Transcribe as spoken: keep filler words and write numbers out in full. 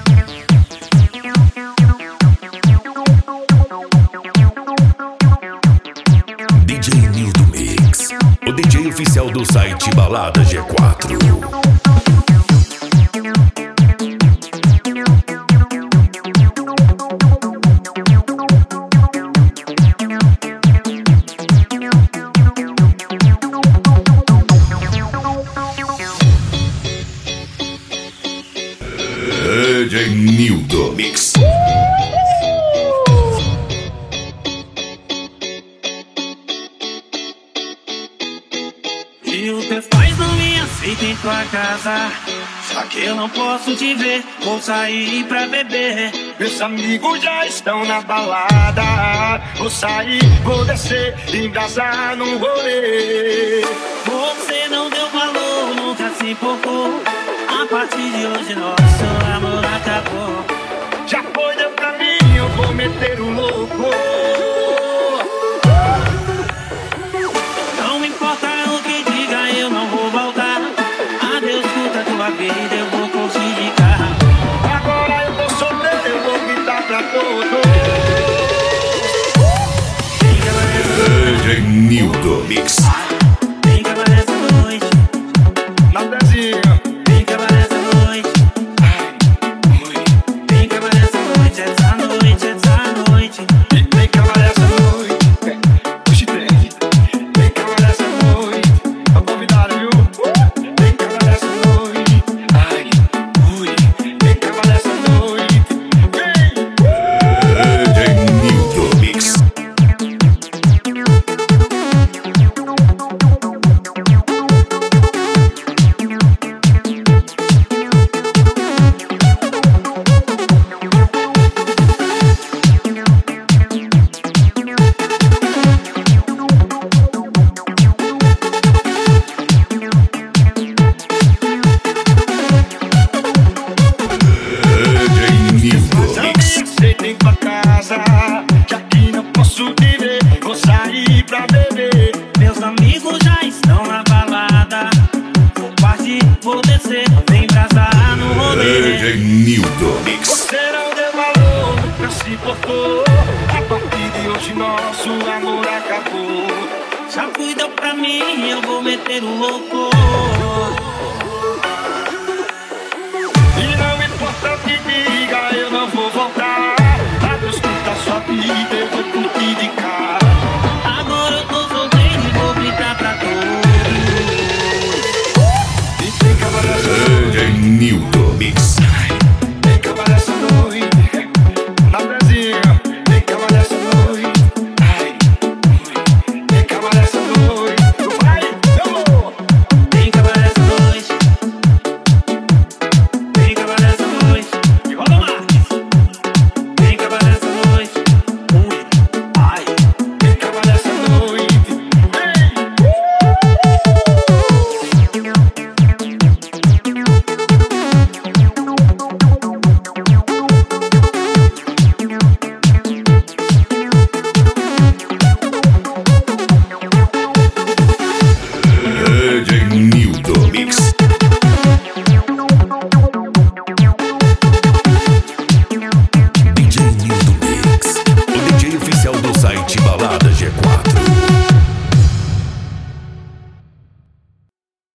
D J Nildo Mix, o D J oficial do site Balada G quatro. D J Nildo Mix. E os teus pais não me aceitam em tua casa, só que eu não posso te ver, vou sair pra beber. Meus amigos já estão na balada, vou sair, vou descer, embrasar no rolê. Você não deu valor, nunca se importou. A partir de hoje nosso amor acabou. Já foi, deu pra mim, eu vou meter o louco. Não me importa o que diga, eu não vou voltar. Adeus, curta tua vida, eu vou curtir de carro. Agora eu tô solteiro, eu vou gritar pra todos. D J Nildo Mix. Vem acabar essa noite, Na dezinha. vem acabar essa noite. Vem acabar essa noite, essa noite, essa noite. Vem acabar essa noite. Puxa trem. Vem acabar essa noite. Tô convidado, viu? Vem acabar essa noite. Ai, ui. Vem acabar essa noite. Vem. D J Nildo Mix. Aceitem pra casa, que aqui não posso viver. Vou sair pra beber. Meus amigos já estão na balada, vou partir, vou descer, vem brasar no rolê. D J Nildo Mix. Você não deu valor, nunca se importou. A partir de hoje nosso amor acabou. Já cuidou pra mim, eu vou meter o louco. E não importa o que diga, eu não vou voltar. Adeus, curta sua vida, eu vou curtir de cara. Agora eu tô solteiro e vou gritar pra todos. E tem que acabar essa noite. D J Nildo Mix.